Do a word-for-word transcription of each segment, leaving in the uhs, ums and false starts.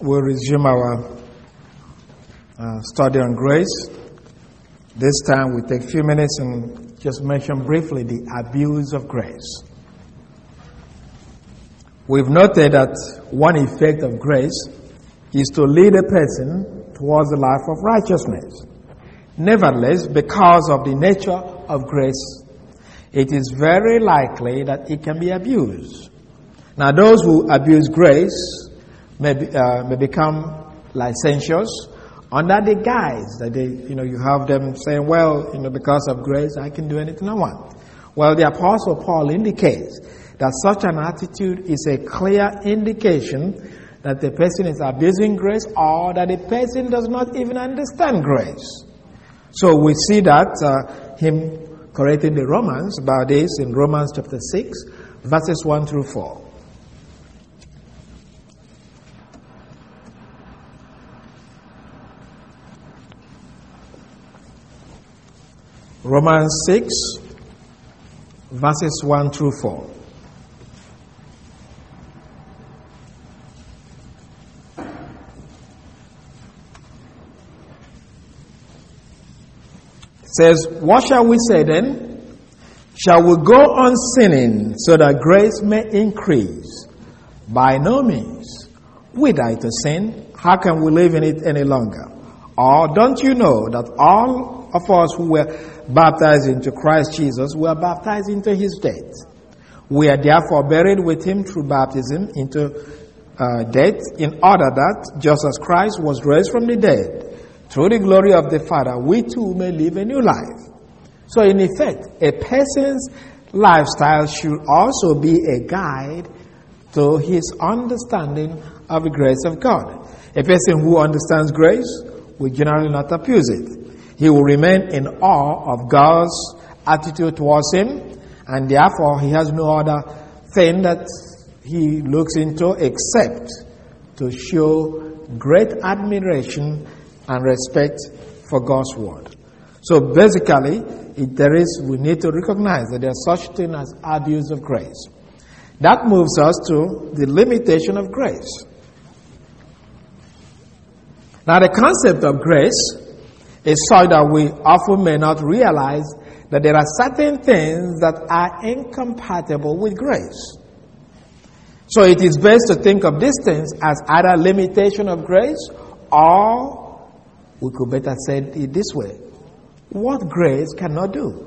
We'll resume our uh, study on grace. This time we take a few minutes and just mention briefly the abuse of grace. We've noted that one effect of grace is to lead a person towards a life of righteousness. Nevertheless, because of the nature of grace, it is very likely that it can be abused. Now, those who abuse grace may, be, uh, may become licentious under the guise that they, you know, you have them saying, well, you know, because of grace, I can do anything I want. Well, the Apostle Paul indicates that such an attitude is a clear indication that the person is abusing grace or that the person does not even understand grace. So we see that uh, him correcting the Romans about this in Romans chapter six, verses one through four. Romans six, verses one through four. It says, what shall we say then? Shall we go on sinning so that grace may increase? By no means. We died to sin. How can we live in it any longer? Or don't you know that all of us who were baptized into Christ Jesus were baptized into his death? We are therefore buried with him through baptism into uh, death, in order that, just as Christ was raised from the dead, through the glory of the Father, we too may live a new life. So in effect, a person's lifestyle should also be a guide to his understanding of the grace of God. A person who understands grace will generally not abuse it. He will remain in awe of God's attitude towards him, and therefore he has no other thing that he looks into except to show great admiration and respect for God's word. So basically, it, there is, we need to recognize that there is such thing as abuse of grace. That moves us to the limitation of grace. Now, the concept of grace is such that we often may not realize that there are certain things that are incompatible with grace. So it is best to think of these things as either limitation of grace, or we could better say it this way: what grace cannot do.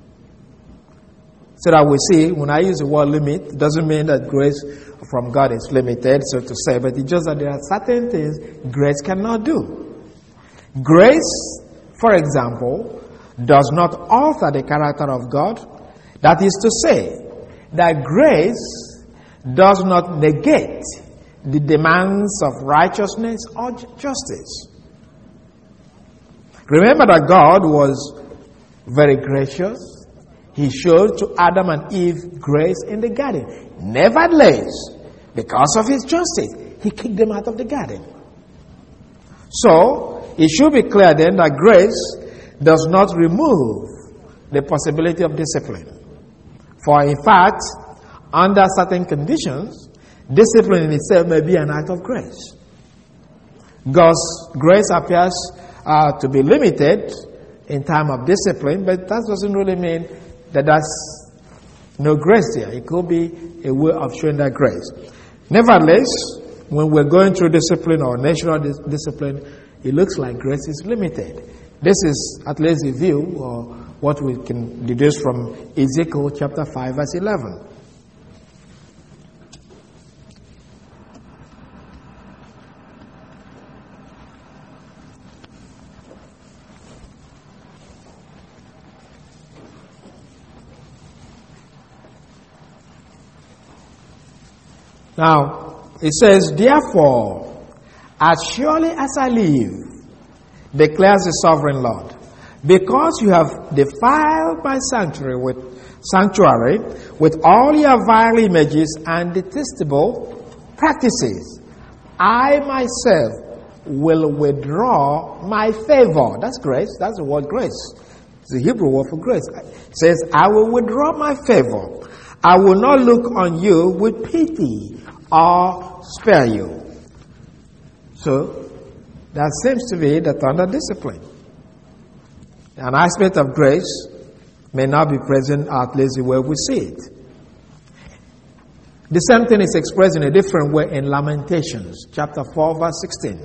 So that we see, when I use the word limit, it doesn't mean that grace from God is limited, so to say, but it's just that there are certain things grace cannot do. Grace, for example, does not alter the character of God. That is to say, that grace does not negate the demands of righteousness or justice. Remember that God was very gracious. He showed to Adam and Eve grace in the garden. Nevertheless, because of his justice, he kicked them out of the garden. So, it should be clear then that grace does not remove the possibility of discipline. For in fact, under certain conditions, discipline in itself may be an act of grace. God's grace appears uh, to be limited in time of discipline, but that doesn't really mean that that's no grace there. It could be a way of showing that grace. Nevertheless, when we're going through discipline or natural dis- discipline, it looks like grace is limited. This is at least a view or what we can deduce from Ezekiel chapter five, verse eleven. Now, it says, therefore, as surely as I live, declares the sovereign Lord, because you have defiled my sanctuary with sanctuary with all your vile images and detestable practices, I myself will withdraw my favor. That's grace. That's the word grace. It's the Hebrew word for grace. It says, I will withdraw my favor. I will not look on you with pity or spare you. So, that seems to be the under discipline. An aspect of grace may not be present, at least the way we see it. The same thing is expressed in a different way in Lamentations, chapter four, verse sixteen.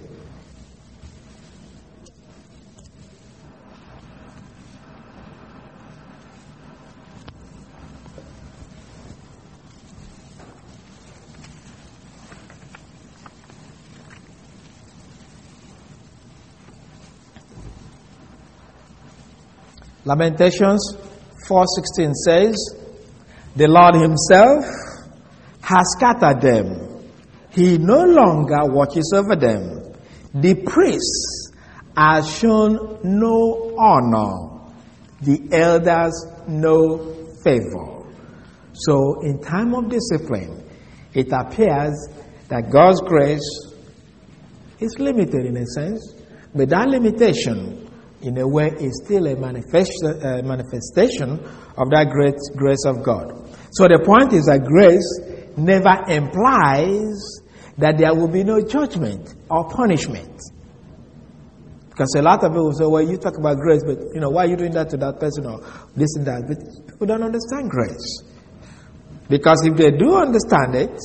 Lamentations four sixteen says, "The Lord himself has scattered them. He no longer watches over them. The priests are shown no honor. The elders no favor." So in time of discipline, it appears that God's grace is limited in a sense, but that limitation in a way is still a manifest, uh, manifestation of that great grace of God. So the point is that grace never implies that there will be no judgment or punishment. Because a lot of people say, well, you talk about grace, but you know, why are you doing that to that person or this and that? But people don't understand grace. Because if they do understand it,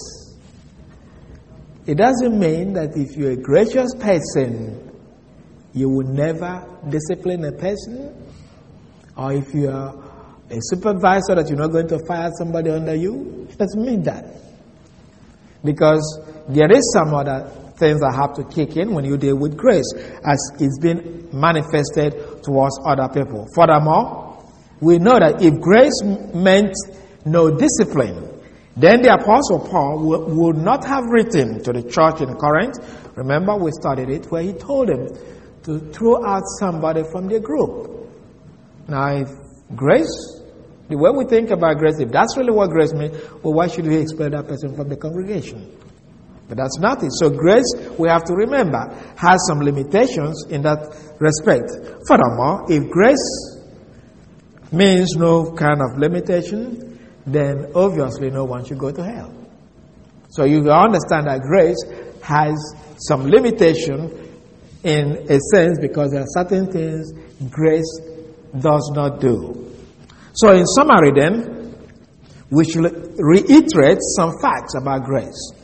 it doesn't mean that if you're a gracious person, you will never discipline a person, or if you are a supervisor that you're not going to fire somebody under you. It doesn't mean that. Because there is some other things that have to kick in when you deal with grace, as it's been manifested towards other people. Furthermore, we know that if grace meant no discipline, then the Apostle Paul would not have written to the church in Corinth. Remember, we studied it, where he told them to throw out somebody from their group. Now, if grace, the way we think about grace, if that's really what grace means, well, why should we expel that person from the congregation? But that's not it. So grace, we have to remember, has some limitations in that respect. Furthermore, if grace means no kind of limitation, then obviously no one should go to hell. So you understand that grace has some limitation in a sense, because there are certain things grace does not do. So in summary then, we should reiterate some facts about grace.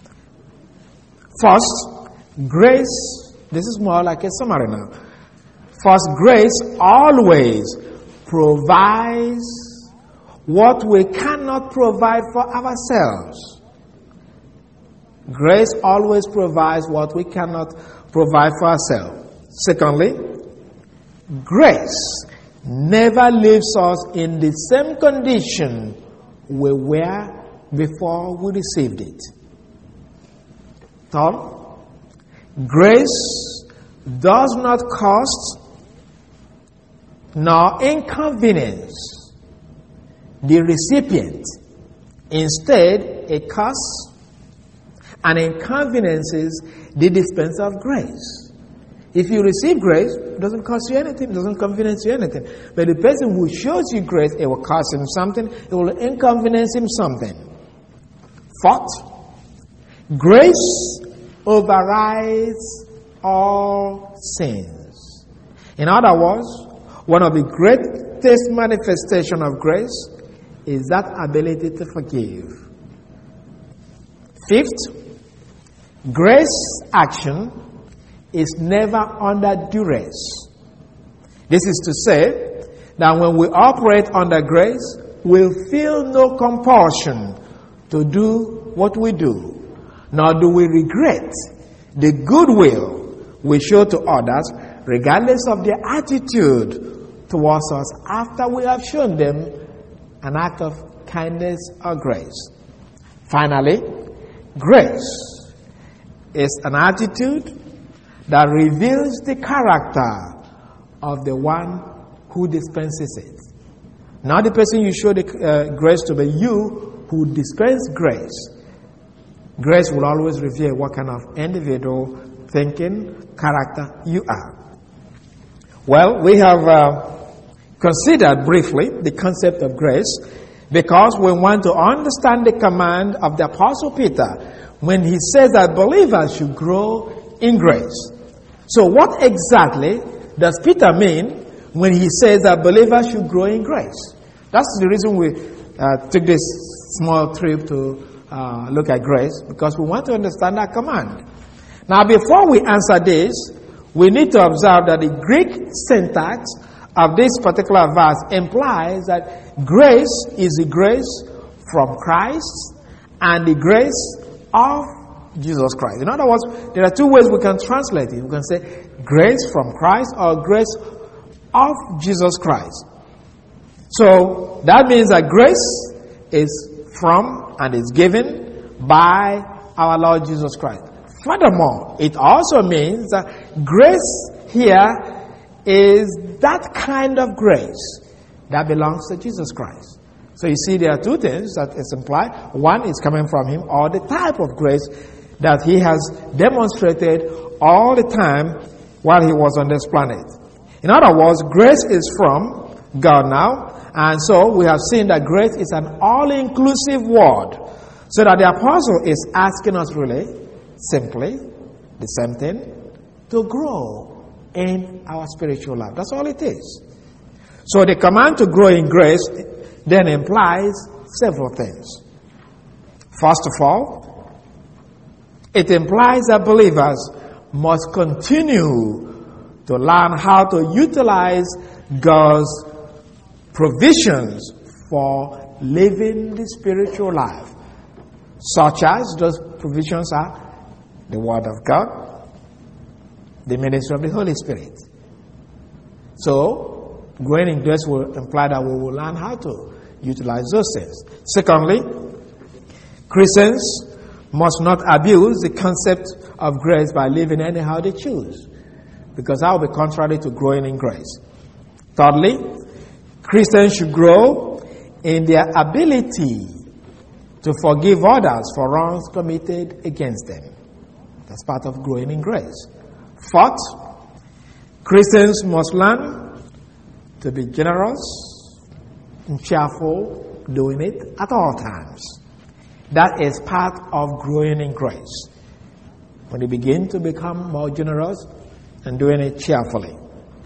First, grace, this is more like a summary now. First, grace always provides what we cannot provide for ourselves. Grace always provides what we cannot provide for ourselves. Secondly, grace never leaves us in the same condition we were before we received it. Third, grace does not cost nor inconvenience the recipient. Instead, it costs and inconveniences the dispenser of grace. If you receive grace, it doesn't cost you anything, it doesn't inconvenience you anything. But the person who shows you grace, it will cost him something, it will inconvenience him something. Fourth, grace overrides all sins. In other words, one of the greatest manifestations of grace is that ability to forgive. Fifth, grace action is never under duress. This is to say that when we operate under grace, we'll feel no compulsion to do what we do, nor do we regret the goodwill we show to others, regardless of their attitude towards us after we have shown them an act of kindness or grace. Finally, grace is an attitude that reveals the character of the one who dispenses it. Not the person you show the uh, grace to, but you who dispense grace. Grace will always reveal what kind of individual, thinking, character you are. Well, we have uh, considered briefly the concept of grace because we want to understand the command of the Apostle Peter when he says that believers should grow in grace. So what exactly does Peter mean when he says that believers should grow in grace? That's the reason we uh, took this small trip to uh, look at grace, because we want to understand that command. Now, before we answer this, we need to observe that the Greek syntax of this particular verse implies that grace is the grace from Christ and the grace of Jesus Christ. In other words, there are two ways we can translate it. We can say grace from Christ or grace of Jesus Christ. So that means that grace is from and is given by our Lord Jesus Christ. Furthermore, it also means that grace here is that kind of grace that belongs to Jesus Christ. So you see, there are two things that is implied. One is coming from him, or the type of grace that he has demonstrated all the time while he was on this planet. In other words, grace is from God now, and so we have seen that grace is an all-inclusive word. So that the apostle is asking us really, simply, the same thing, to grow in our spiritual life. That's all it is. So the command to grow in grace then implies several things. First of all, it implies that believers must continue to learn how to utilize God's provisions for living the spiritual life, such as those provisions are the Word of God, the ministry of the Holy Spirit. So, growing in grace will imply that we will learn how to utilize those things. Secondly, Christians must not abuse the concept of grace by living anyhow they choose, because that will be contrary to growing in grace. Thirdly, Christians should grow in their ability to forgive others for wrongs committed against them. That's part of growing in grace. Fourth, Christians must learn to be generous and cheerful, doing it at all times. That is part of growing in grace. When you begin to become more generous and doing it cheerfully.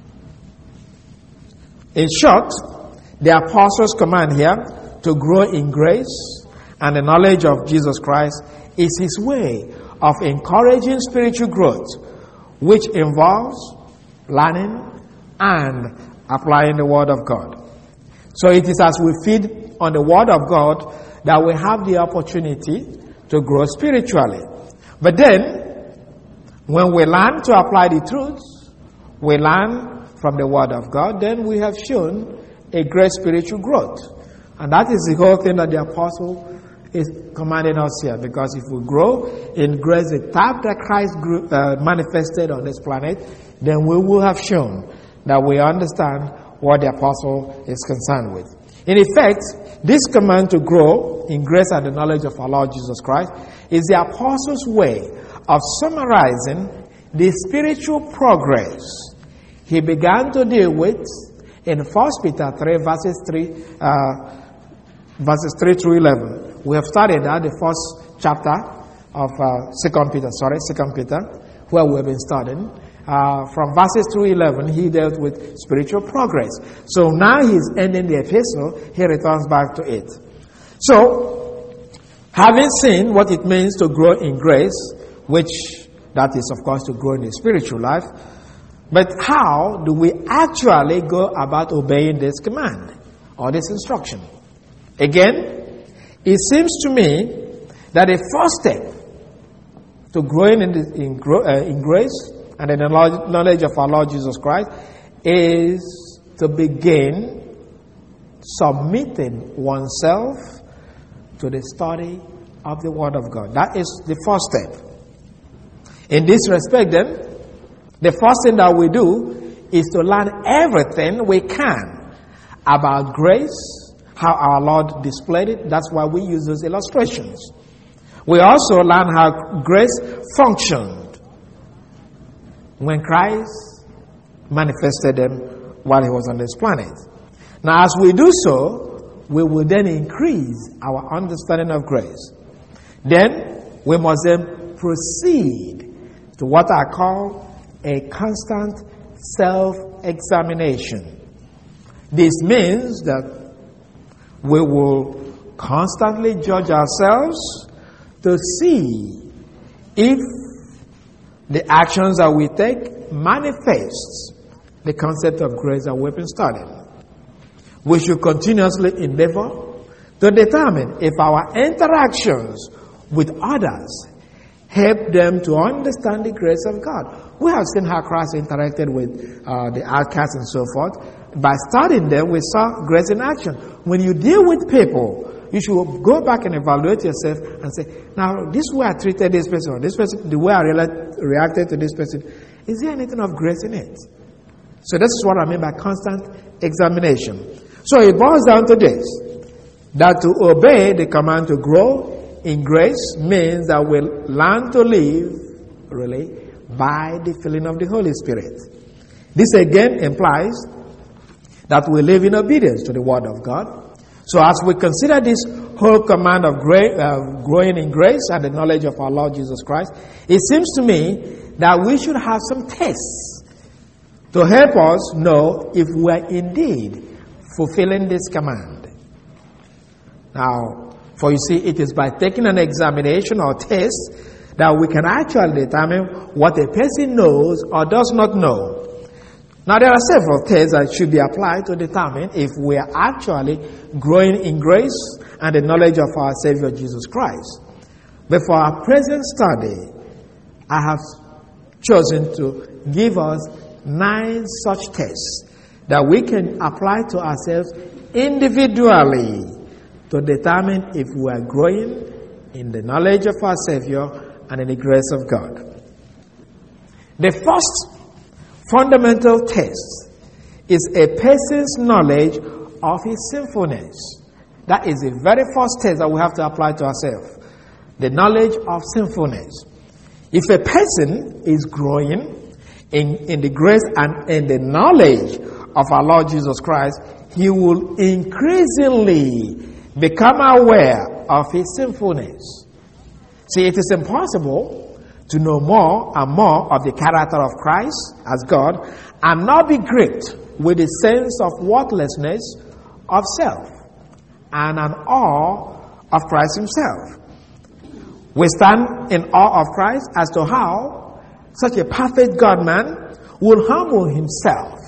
In short, the apostle's command here to grow in grace and the knowledge of Jesus Christ is his way of encouraging spiritual growth, which involves learning and applying the Word of God. So it is as we feed on the Word of God that we have the opportunity to grow spiritually. But then, when we learn to apply the truths, we learn from the Word of God, then we have shown a great spiritual growth. And that is the whole thing that the apostle is commanding us here. Because if we grow in grace, the type that Christ grew, uh, manifested on this planet, then we will have shown that we understand what the apostle is concerned with. In effect, this command to grow in grace and the knowledge of our Lord Jesus Christ is the apostle's way of summarizing the spiritual progress he began to deal with in First Peter three, verses three, uh, verses three through eleven. We have studied that, the first chapter of uh, Second Peter, sorry, Second Peter, where we have been studying. Uh, from verses through eleven, he dealt with spiritual progress. So now he's ending the epistle, he returns back to it. So, having seen what it means to grow in grace, which that is, of course, to grow in the spiritual life, but how do we actually go about obeying this command or this instruction? Again, it seems to me that the first step to growing in, the, in, uh, in grace and in the knowledge of our Lord Jesus Christ is to begin submitting oneself to the study of the Word of God. That is the first step. In this respect, then, the first thing that we do is to learn everything we can about grace, how our Lord displayed it. That's why we use those illustrations. We also learn how grace functioned when Christ manifested them while he was on this planet. Now, as we do so, we will then increase our understanding of grace. Then, we must then proceed to what I call a constant self-examination. This means that we will constantly judge ourselves to see if the actions that we take manifests the concept of grace that we've been studying. We should continuously endeavor to determine if our interactions with others help them to understand the grace of God. We have seen how Christ interacted with uh, the outcasts and so forth. By studying them, we saw grace in action. When you deal with people, you should go back and evaluate yourself and say, now, this way I treated this person, or this person, the way I re- reacted to this person, is there anything of grace in it? So this is what I mean by constant examination. So it boils down to this, that to obey the command to grow in grace means that we'll learn to live, really, by the filling of the Holy Spirit. This again implies that we live in obedience to the Word of God. So as we consider this whole command of gra- uh, growing in grace and the knowledge of our Lord Jesus Christ, it seems to me that we should have some tests to help us know if we are indeed fulfilling this command. Now, for you see, it is by taking an examination or test that we can actually determine what a person knows or does not know. Now, there are several tests that should be applied to determine if we are actually growing in grace and the knowledge of our Savior Jesus Christ. But for our present study, I have chosen to give us nine such tests that we can apply to ourselves individually to determine if we are growing in the knowledge of our Savior and in the grace of God. The first fundamental test is a person's knowledge of his sinfulness. That is the very first test that we have to apply to ourselves. The knowledge of sinfulness. If a person is growing in, in the grace and in the knowledge of our Lord Jesus Christ, he will increasingly become aware of his sinfulness. See, it is impossible to know more and more of the character of Christ as God and not be gripped with the sense of worthlessness of self and an awe of Christ himself. We stand in awe of Christ as to how such a perfect God-man would humble himself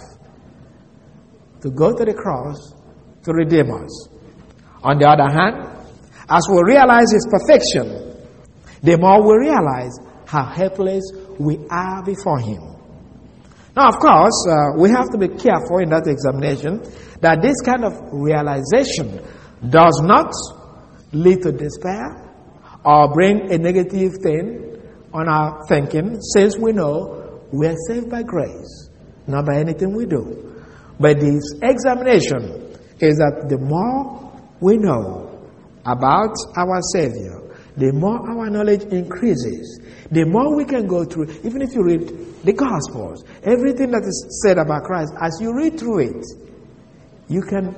to go to the cross to redeem us. On the other hand, as we realize his perfection, the more we realize how helpless we are before him. Now, of course, uh, we have to be careful in that examination that this kind of realization does not lead to despair or bring a negative thing on our thinking, since we know we are saved by grace, not by anything we do. But this examination is that the more we know about our Savior, the more our knowledge increases, the more we can go through. Even if you read the Gospels, everything that is said about Christ, as you read through it, you can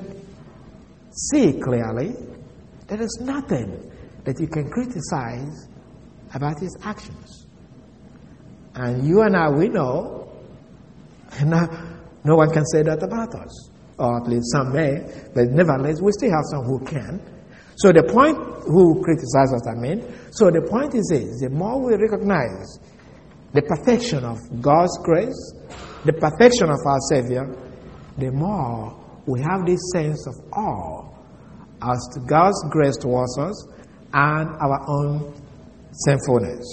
see clearly there is nothing that you can criticize about his actions. And you and I, we know, no, no one can say that about us. Or at least some may, but nevertheless, we still have some who can. So the point, who criticize us, I mean, so the point is this: the more we recognize the perfection of God's grace, the perfection of our Savior, the more we have this sense of awe as to God's grace towards us and our own sinfulness.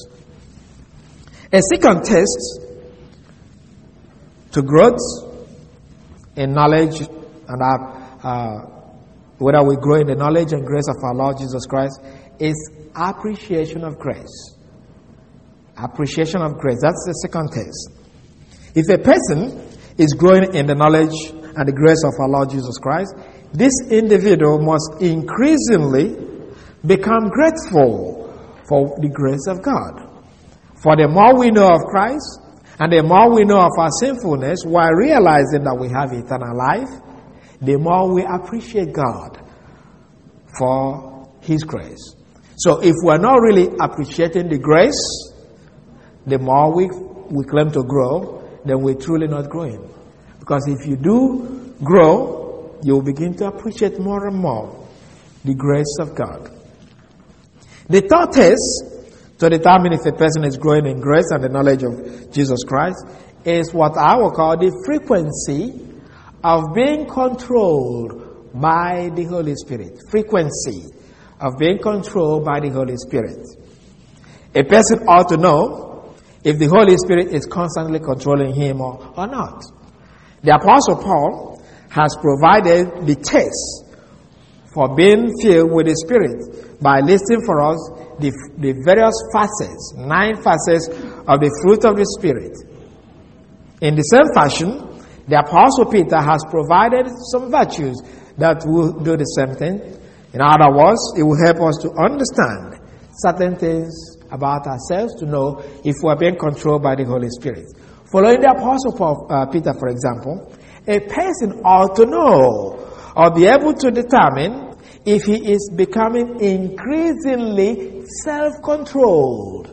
A second test to growth in knowledge and our uh, whether we grow in the knowledge and grace of our Lord Jesus Christ is appreciation of grace. Appreciation of grace. That's the second test. If a person is growing in the knowledge and the grace of our Lord Jesus Christ, this individual must increasingly become grateful for the grace of God. For the more we know of Christ and the more we know of our sinfulness, while realizing that we have eternal life, the more we appreciate God for his grace. So if we're not really appreciating the grace the more we, we claim to grow, then we're truly not growing. Because if you do grow, you'll begin to appreciate more and more the grace of God. The third test to determine if a person is growing in grace and the knowledge of Jesus Christ is what I will call the frequency of being controlled by the Holy Spirit. Frequency of being controlled by the Holy Spirit. A person ought to know if the Holy Spirit is constantly controlling him or, or not. The Apostle Paul has provided the test for being filled with the Spirit by listing for us the, the various facets, nine facets of the fruit of the Spirit. In the same fashion, the Apostle Peter has provided some virtues that will do the same thing. In other words, it will help us to understand certain things about ourselves, to know if we are being controlled by the Holy Spirit. Following the Apostle Paul, uh, Peter, for example, a person ought to know or be able to determine if he is becoming increasingly self-controlled.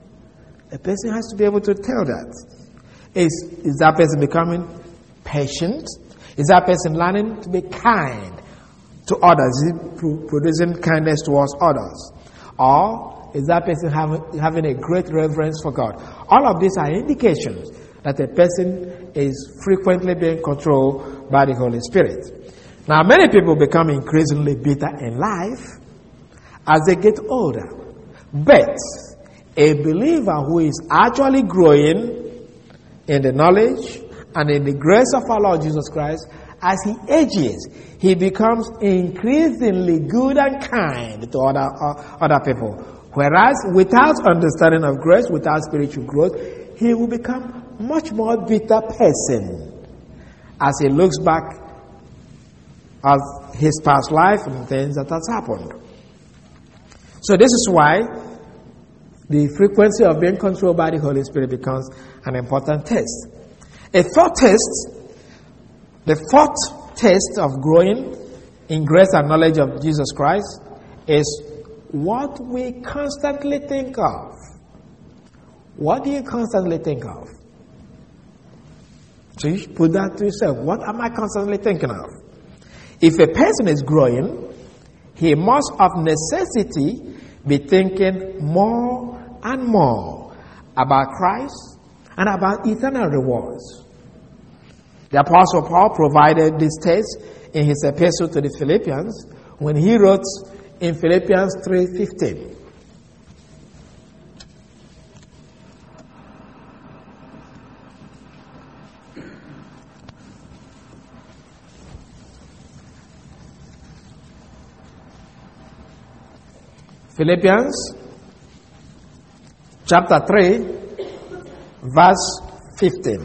A person has to be able to tell that. Is, is that person becoming patient? Is that person learning to be kind to others? Is he producing kindness towards others? Or is that person having, having a great reverence for God? All of these are indications that a person is frequently being controlled by the Holy Spirit. Now, many people become increasingly bitter in life as they get older. But a believer who is actually growing in the knowledge and in the grace of our Lord Jesus Christ, as he ages, he becomes increasingly good and kind to other, uh, other people. Whereas without understanding of grace, without spiritual growth, he will become much more bitter person as he looks back at his past life and things that has happened. So this is why the frequency of being controlled by the Holy Spirit becomes an important test. A fourth test, the fourth test of growing in grace and knowledge of Jesus Christ is what we constantly think of. What do you constantly think of? So you should put that to yourself. What am I constantly thinking of? If a person is growing, he must of necessity be thinking more and more about Christ and about eternal rewards. The Apostle Paul provided this test in his epistle to the Philippians when he wrote in Philippians three fifteen. Philippians chapter three, verse fifteen.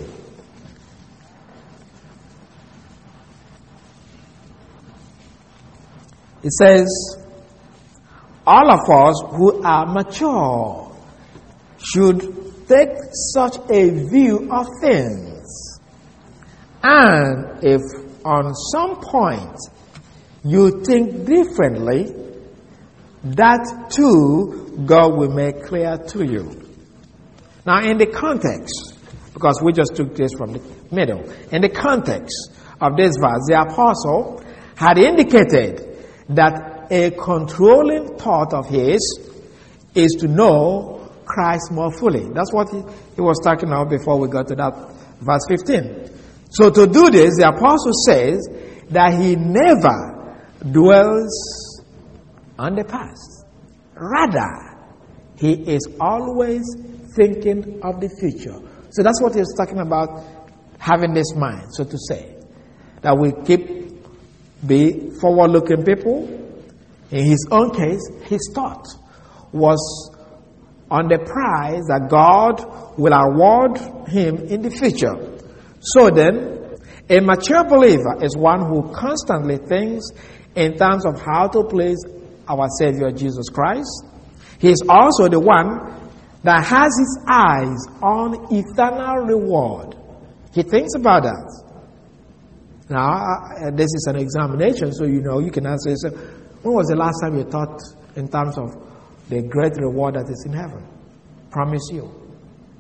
It says, all of us who are mature should take such a view of things. And if on some point you think differently, that too God will make clear to you. Now in the context, because we just took this from the middle, in the context of this verse, the apostle had indicated that a controlling thought of his is to know Christ more fully. That's what he, he was talking about before we got to that verse fifteen. So to do this, the apostle says that he never dwells on the past. Rather, he is always thinking of the future. So that's what he's talking about, having this mind, so to say. That we keep be forward-looking people. In his own case, his thought was on the prize that God will award him in the future. So then, a mature believer is one who constantly thinks in terms of how to please our Savior Jesus Christ. He is also the one that has his eyes on eternal reward. He thinks about that. Now, uh, this is an examination, so you know, you can answer yourself, when was the last time you thought in terms of the great reward that is in heaven? Promise you.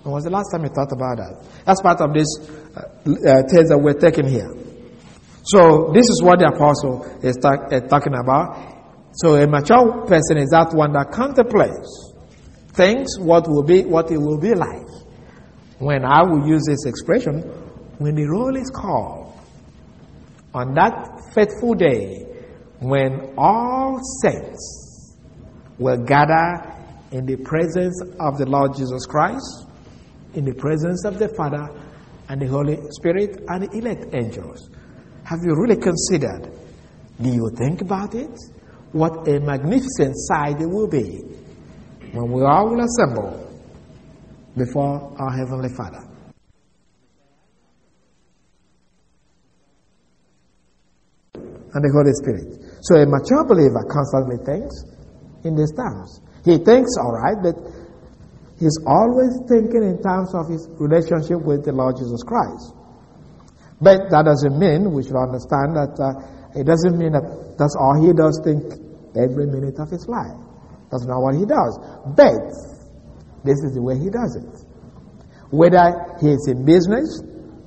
When was the last time you thought about that? That's part of this uh, uh, test that we're taking here. So this is what the apostle is talk, uh, talking about. So a mature person is that one that contemplates, thinks what will be, what it will be like. When I will use this expression, when the roll is called, on that faithful day, when all saints will gather in the presence of the Lord Jesus Christ, in the presence of the Father and the Holy Spirit and the elect angels. Have you really considered? Do you think about it? What a magnificent sight it will be when we all will assemble before our Heavenly Father. And the Holy Spirit. So a mature believer constantly thinks in these terms. He thinks all right, but he's always thinking in terms of his relationship with the Lord Jesus Christ. But that doesn't mean, we should understand that uh, it doesn't mean that that's all he does think every minute of his life. That's not what he does. But this is the way he does it. Whether he is in business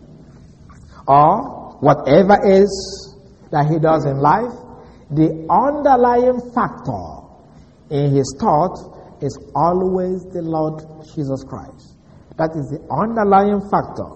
or whatever is that he does in life, the underlying factor in his thought is always the Lord Jesus Christ. That is the underlying factor.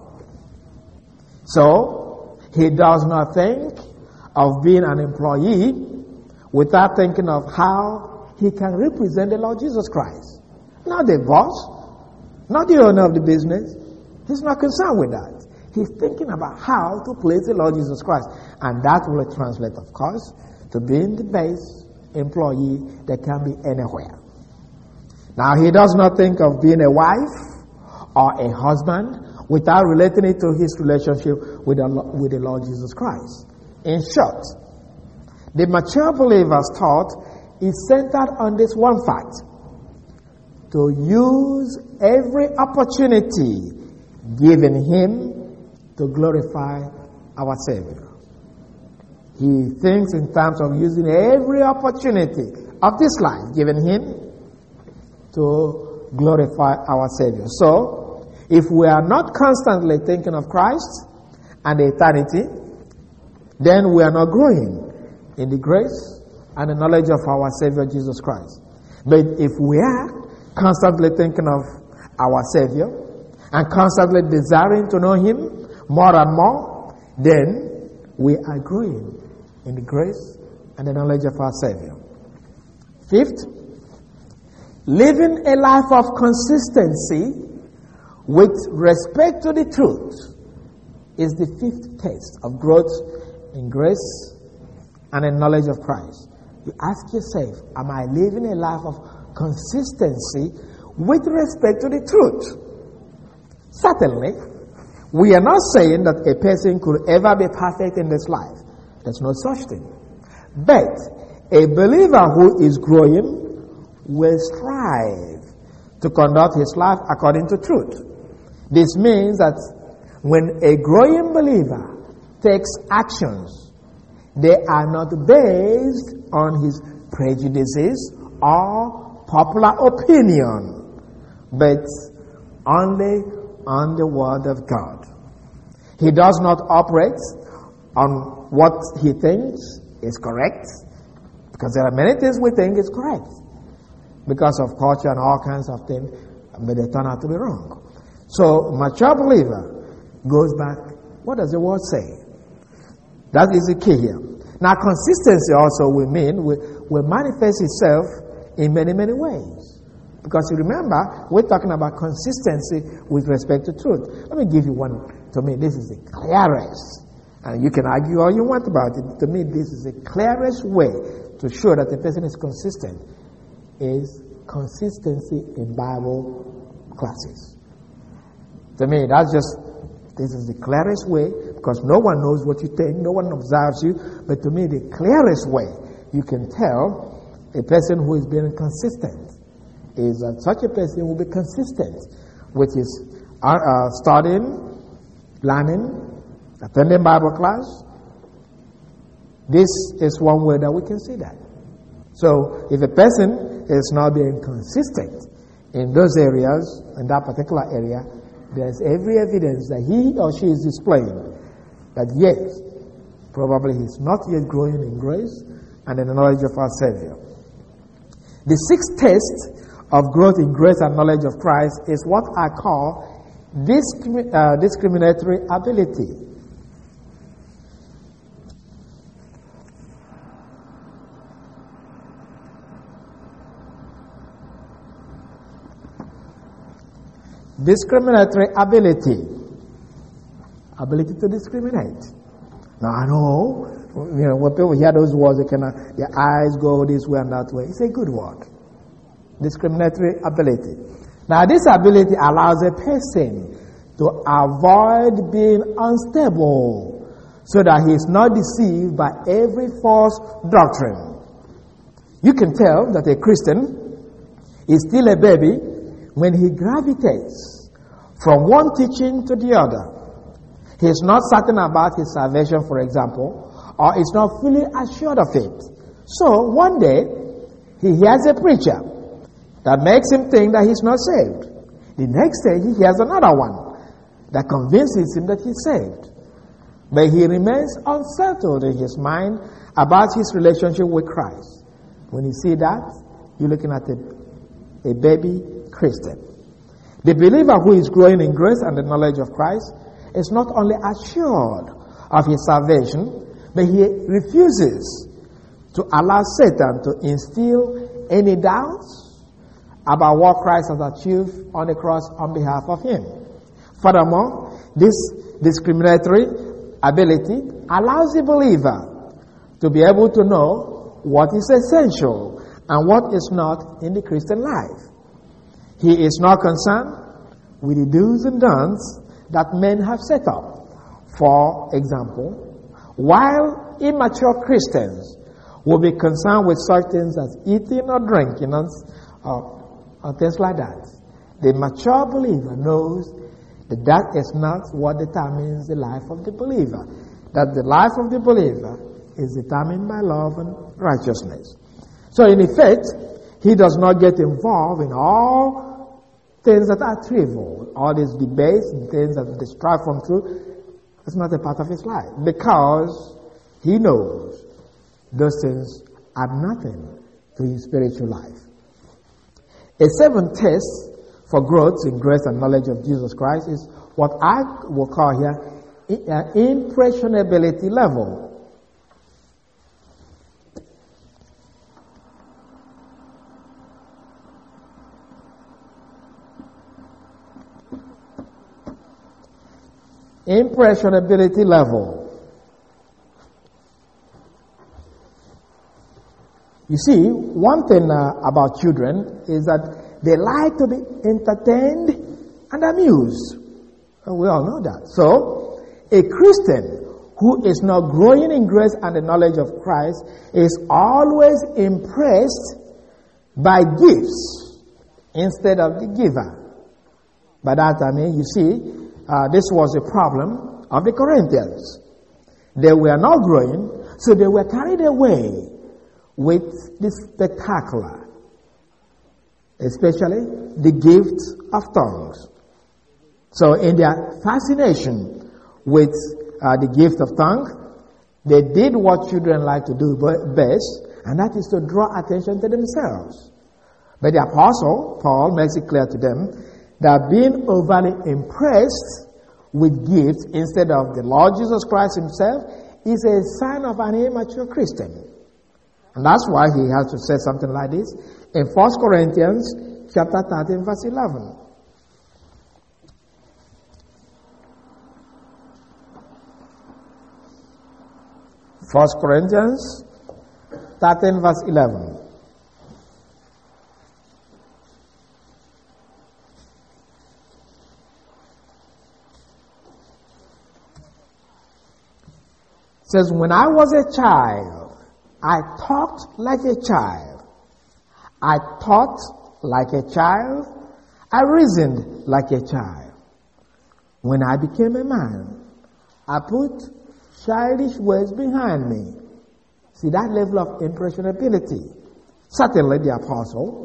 So, he does not think of being an employee without thinking of how he can represent the Lord Jesus Christ. Not the boss, not the owner of the business. He's not concerned with that. He's thinking about how to please the Lord Jesus Christ. And that will translate, of course, to being the best employee that can be anywhere. Now, he does not think of being a wife or a husband without relating it to his relationship with the, with the Lord Jesus Christ. In short, the mature believer's thought is centered on this one fact: to use every opportunity given him to glorify our Savior. He thinks in terms of using every opportunity of this life given him to glorify our Savior. So, if we are not constantly thinking of Christ and eternity, then we are not growing in the grace and the knowledge of our Savior Jesus Christ. But if we are constantly thinking of our Savior and constantly desiring to know Him more and more, then we are growing in the grace and the knowledge of our Savior. Fifth, living a life of consistency with respect to the truth is the fifth test of growth in grace and in knowledge of Christ. You ask yourself, am I living a life of consistency with respect to the truth? Certainly, we are not saying that a person could ever be perfect in this life. There's no such thing. But a believer who is growing will strive to conduct his life according to truth. This means that when a growing believer takes actions, they are not based on his prejudices or popular opinion, but only on the Word of God. He does not operate on what he thinks is correct, because there are many things we think is correct because of culture and all kinds of things, but they turn out to be wrong. So, mature believer goes back, what does the word say? That is the key here. Now, consistency also will mean, will, will manifest itself in many, many ways. Because you remember, we're talking about consistency with respect to truth. Let me give you one. To me, this is the clearest. And you can argue all you want about it. To me, this is the clearest way to show that a person is consistent, is consistency in Bible classes. To me, that's just, this is the clearest way, because no one knows what you think, no one observes you, but to me, the clearest way you can tell a person who is being consistent is that such a person will be consistent with his uh, uh, studying, learning, attending Bible class. This is one way that we can see that. So, if a person is not being consistent in those areas, in that particular area, there's every evidence that he or she is displaying that yes, probably he's not yet growing in grace and in the knowledge of our Savior. The sixth test of growth in grace and knowledge of Christ is what I call discrim- uh, discriminatory ability. Discriminatory ability. Ability to discriminate. Now I know, you know, when people hear those words, they can, uh, their eyes go this way and that way. It's a good word. Discriminatory ability. Now this ability allows a person to avoid being unstable so that he is not deceived by every false doctrine. You can tell that a Christian is still a baby when he gravitates from one teaching to the other. He is not certain about his salvation, for example, or is not fully assured of it. So one day, he hears a preacher that makes him think that he's not saved. The next day, he hears another one that convinces him that he's saved. But he remains unsettled in his mind about his relationship with Christ. When you see that, you're looking at a, a baby Christian. The believer who is growing in grace and the knowledge of Christ is not only assured of his salvation, but he refuses to allow Satan to instill any doubts about what Christ has achieved on the cross on behalf of him. Furthermore, this discriminatory ability allows the believer to be able to know what is essential and what is not in the Christian life. He is not concerned with the do's and don'ts that men have set up. For example, while immature Christians will be concerned with such things as eating or drinking and, uh, and things like that, the mature believer knows that that is not what determines the life of the believer. That the life of the believer is determined by love and righteousness. So in effect, he does not get involved in all things that are trivial, all these debates and things that distract from truth. It's not a part of his life because he knows those things add nothing to his spiritual life. A seventh test for growth in grace and knowledge of Jesus Christ is what I will call here impressionability level. Impressionability level. You see, one thing uh, about children is that they like to be entertained and amused. And we all know that. So, a Christian who is not growing in grace and the knowledge of Christ is always impressed by gifts instead of the giver. By that I mean, you see, Uh, this was a problem of the Corinthians. They were not growing, so they were carried away with the spectacular, especially the gift of tongues. So in their fascination with uh, the gift of tongue, they did what children like to do best, and that is to draw attention to themselves. But the apostle, Paul, makes it clear to them that being overly impressed with gifts instead of the Lord Jesus Christ himself is a sign of an immature Christian. And that's why he has to say something like this in First Corinthians chapter thirteen, verse eleven. First Corinthians thirteen, verse eleven. It says, when I was a child, I talked like a child. I thought like a child. I reasoned like a child. When I became a man, I put childish words behind me. See that level of impressionability. Certainly the apostle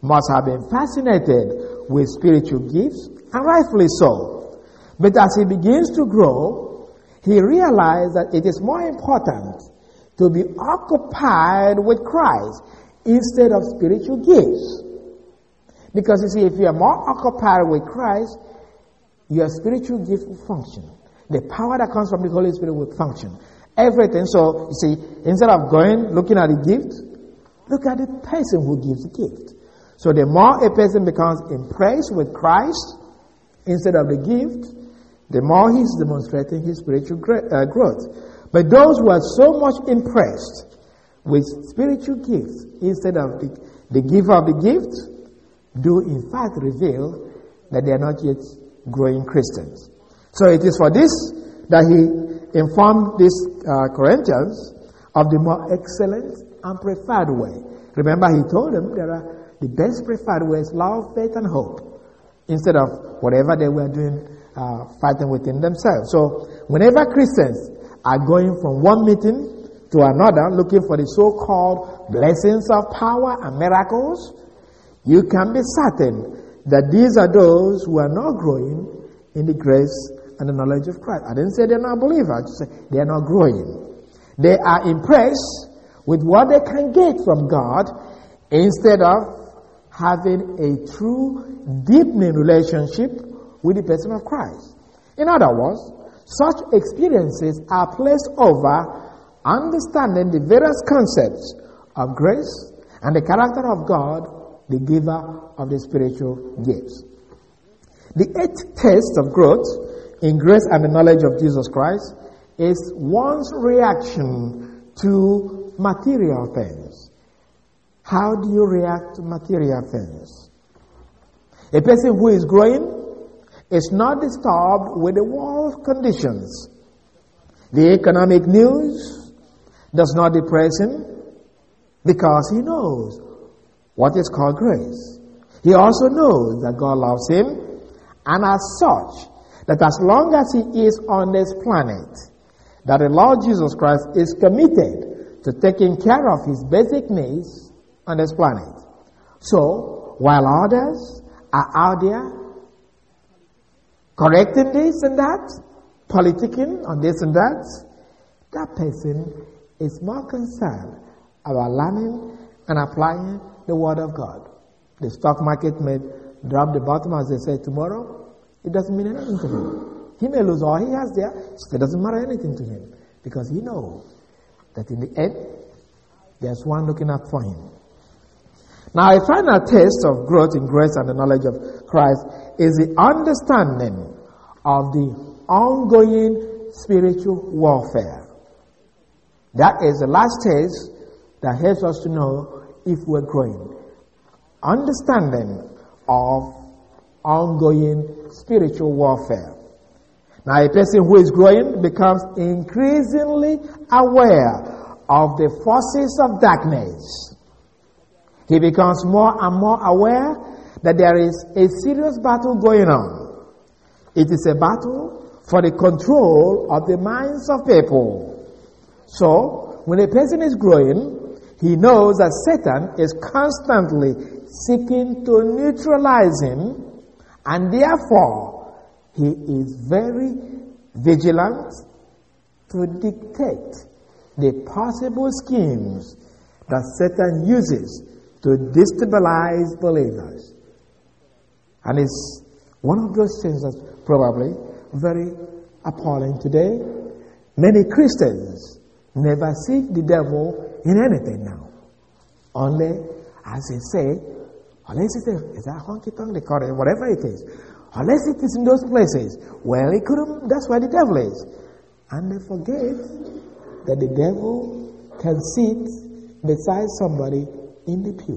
must have been fascinated with spiritual gifts, and rightfully so. But as he begins to grow, he realized that it is more important to be occupied with Christ instead of spiritual gifts. Because you see, if you are more occupied with Christ, your spiritual gift will function. The power that comes from the Holy Spirit will function. Everything. So, you see, instead of going, looking at the gift, look at the person who gives the gift. So the more a person becomes impressed with Christ instead of the gift, the more he's demonstrating his spiritual uh, growth. But those who are so much impressed with spiritual gifts instead of the, the giver of the gift do in fact reveal that they are not yet growing Christians. So it is for this that he informed these uh, Corinthians of the more excellent and preferred way. Remember, he told them there are the best preferred ways: love, faith, and hope, instead of whatever they were doing, uh, fighting within themselves. So whenever Christians are going from one meeting to another, looking for the so-called blessings of power and miracles, you can be certain that these are those who are not growing in the grace and the knowledge of Christ. I didn't say they're not believers, I just said they are not growing. They are impressed with what they can get from God instead of having a true, deepening relationship with the person of Christ. In other words, such experiences are placed over understanding the various concepts of grace and the character of God, the giver of the spiritual gifts. The eighth test of growth in grace and the knowledge of Jesus Christ is one's reaction to material things. How do you react to material things? A person who is growing is not disturbed with the world conditions. The economic news does not depress him because he knows what is called grace. He also knows that God loves him, and as such, that as long as he is on this planet, that the Lord Jesus Christ is committed to taking care of his basic needs on this planet. So, while others are out there correcting this and that, politicking on this and that, that person is more concerned about learning and applying the Word of God. The stock market may drop the bottom, as they say, tomorrow. It doesn't mean anything to him. He may lose all he has there. It doesn't matter anything to him, because he knows that in the end, there's one looking out for him. Now, a final test of growth in grace and the knowledge of Christ is the understanding of the ongoing spiritual warfare. That is the last test that helps us to know if we're growing. Understanding of ongoing spiritual warfare. Now, a person who is growing becomes increasingly aware of the forces of darkness. He becomes more and more aware that there is a serious battle going on. It is a battle for the control of the minds of people. So, when a person is growing, he knows that Satan is constantly seeking to neutralize him, and therefore, he is very vigilant to dictate the possible schemes that Satan uses to destabilize believers. And it's one of those things that's probably very appalling today. Many Christians never seek the devil in anything now. Only, as they say, unless it is, is that honky-tonk, they call it, whatever it is. Unless it is in those places, well, it couldn't, that's where the devil is. And they forget that the devil can sit beside somebody in the pew.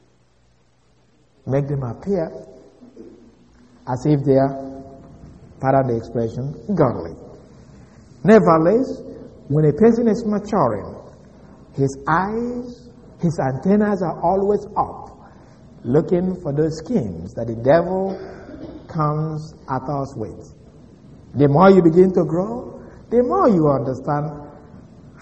Make them appear as if they are, pardon the expression, godly. Nevertheless, when a person is maturing, his eyes, his antennas are always up, looking for those schemes that the devil comes at us with. The more you begin to grow, the more you understand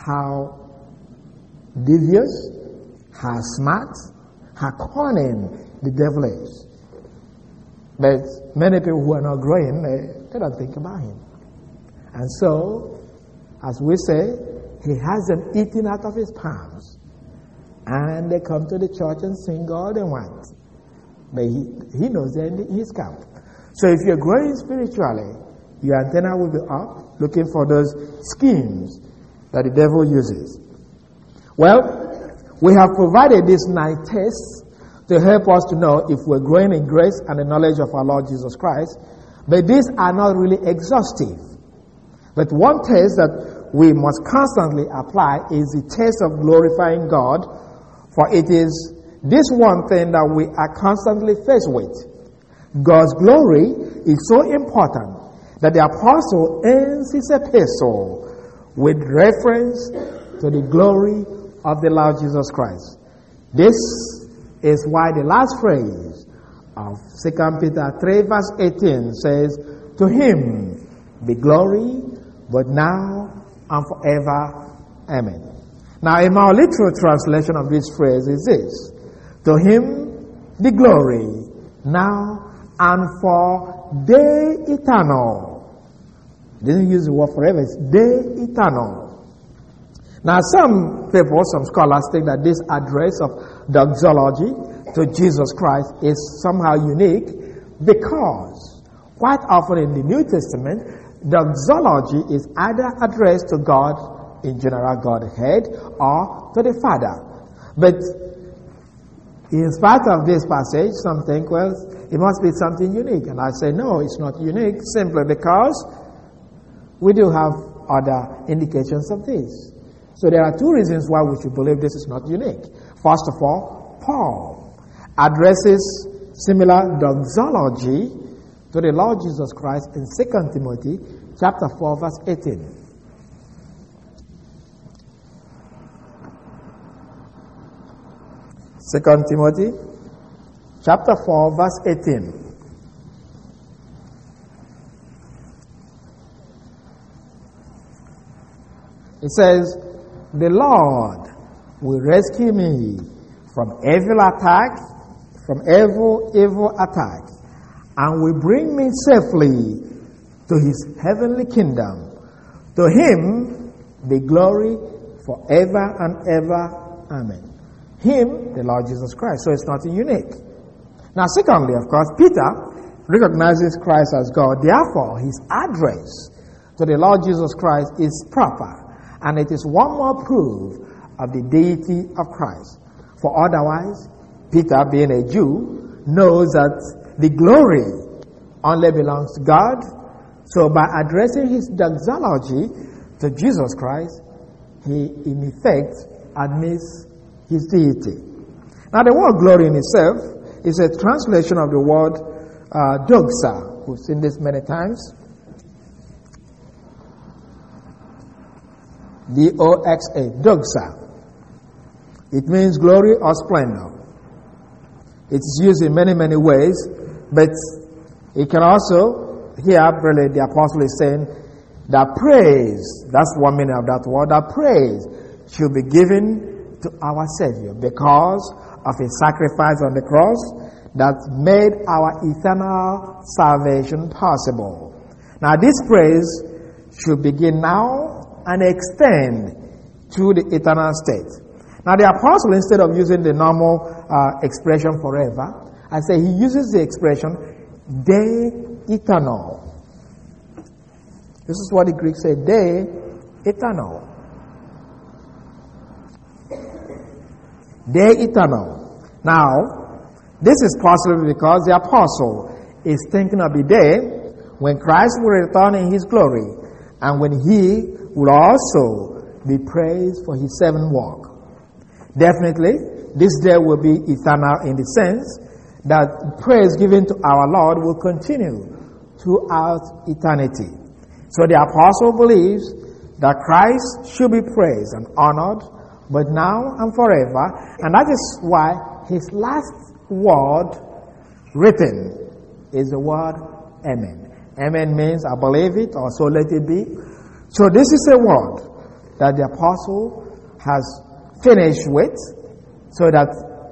how devious, how smart, how cunning the devil is. But many people who are not growing, they, they don't think about him. And so, as we say, he has them eating out of his palms. And they come to the church and sing all they want. But he, he knows they're in his camp. So if you're growing spiritually, your antenna will be up, looking for those schemes that the devil uses. Well, we have provided these nine tests to help us to know if we're growing in grace and the knowledge of our Lord Jesus Christ. But these are not really exhaustive. But one test that we must constantly apply is the test of glorifying God, for it is this one thing that we are constantly faced with. God's glory is so important that the apostle ends his epistle with reference to the glory of the Lord Jesus Christ. This is why the last phrase of Second Peter three verse eighteen says, "To him be glory, but now and forever. Amen." Now, a more literal translation of this phrase is this: "To him be glory, now and for day eternal." Didn't use the word forever, it's day eternal. Now, some people, some scholars think that this address of doxology to Jesus Christ is somehow unique because quite often in the New Testament, doxology is either addressed to God in general Godhead or to the Father. But in spite of this passage, some think, well, it must be something unique. And I say, no, it's not unique, simply because we do have other indications of this. So there are two reasons why we should believe this is not unique. First of all, Paul addresses similar doxology to the Lord Jesus Christ in Second Timothy chapter four verse eighteen. Second Timothy chapter four verse eighteen. It says, "The Lord will rescue me from evil attack, from evil, evil attack, and will bring me safely to his heavenly kingdom. To him be glory forever and ever. Amen." Him, the Lord Jesus Christ. So it's nothing unique. Now, secondly, of course, Peter recognizes Christ as God. Therefore, his address to the Lord Jesus Christ is proper. And it is one more proof of the deity of Christ. For otherwise, Peter, being a Jew, knows that the glory only belongs to God. So by addressing his doxology to Jesus Christ, he in effect admits his deity. Now the word glory in itself is a translation of the word uh, doxa. We've seen this many times. D O X A, doxa. It means glory or splendor. It's used in many, many ways, but it can also, here really the apostle is saying that praise, that's one meaning of that word, that praise should be given to our Savior because of his sacrifice on the cross that made our eternal salvation possible. Now this praise should begin now and extend to the eternal state. Now the apostle, instead of using the normal uh, expression forever, I say he uses the expression de eternal. This is what the Greeks say, de eternal. De eternal. Now, this is possible because the apostle is thinking of the day when Christ will return in his glory and when he will also be praised for his seven work. Definitely, this day will be eternal in the sense that praise given to our Lord will continue throughout eternity. So the apostle believes that Christ should be praised and honored, but now and forever, and that is why his last word written is the word Amen. Amen means I believe it, or so let it be. So this is a word that the apostle has finished with, so that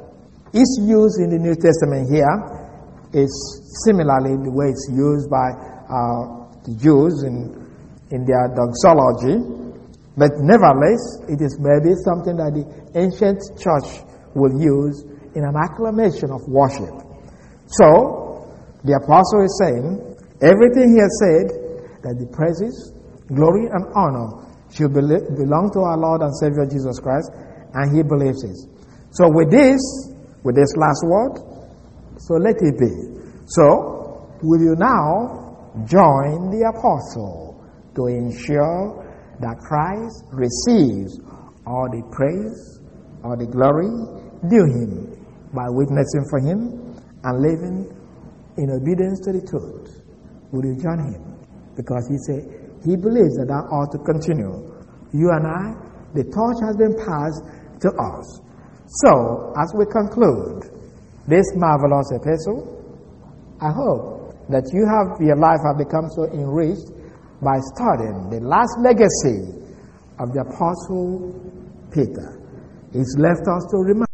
Its use in the New Testament here is similarly the way it's used by uh, the Jews in, in their doxology. But nevertheless, it is maybe something that the ancient church will use in an acclamation of worship. So, the apostle is saying, everything he has said, that the praises, glory, and honor should belong to our Lord and Savior Jesus Christ, and he believes it. So with this, with this last word, so let it be. So, will you now join the apostle to ensure that Christ receives all the praise, all the glory due him by witnessing for him and living in obedience to the truth? Will you join him? Because he said he believes that that ought to continue. You and I, the torch has been passed to us. So, as we conclude this marvelous epistle, I hope that you have, your life have become so enriched by studying the last legacy of the Apostle Peter. He's left us to remind